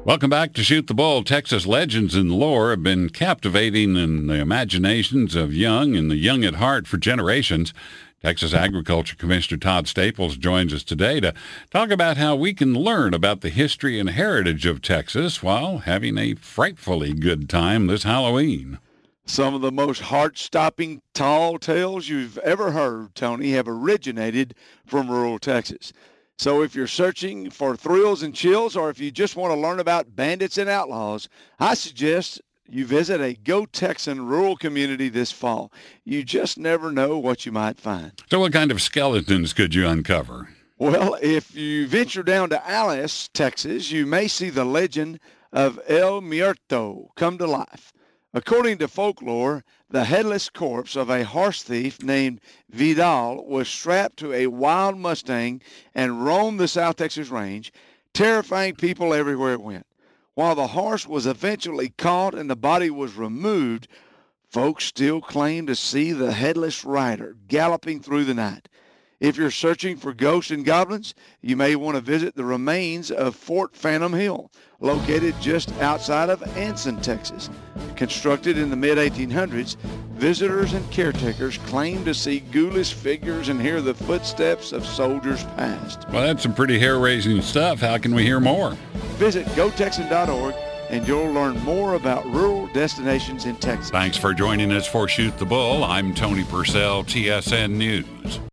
Welcome back to Shoot the Bull. Texas legends and lore have been captivating in the imaginations of young and the young at heart for generations. Texas Agriculture Commissioner Todd Staples joins us today to talk about how we can learn about the history and heritage of Texas while having a frightfully good time this Halloween. Some of the most heart-stopping tall tales you've ever heard, Tony, have originated from rural Texas. So if you're searching for thrills and chills, or if you just want to learn about bandits and outlaws, I suggest you visit a Go Texan rural community this fall. You just never know what you might find. So what kind of skeletons could you uncover? Well, if you venture down to Alice, Texas, you may see the legend of El Muerto come to life. According to folklore, the headless corpse of a horse thief named Vidal was strapped to a wild Mustang and roamed the South Texas range, terrifying people everywhere it went. While the horse was eventually caught and the body was removed, folks still claim to see the headless rider galloping through the night. If you're searching for ghosts and goblins, you may want to visit the remains of Fort Phantom Hill, located just outside of Anson, Texas. Constructed in the mid-1800s, visitors and caretakers claim to see ghoulish figures and hear the footsteps of soldiers past. Well, that's some pretty hair-raising stuff. How can we hear more? Visit gotexan.org and you'll learn more about rural destinations in Texas. Thanks for joining us for Shoot the Bull. I'm Tony Purcell, TSN News.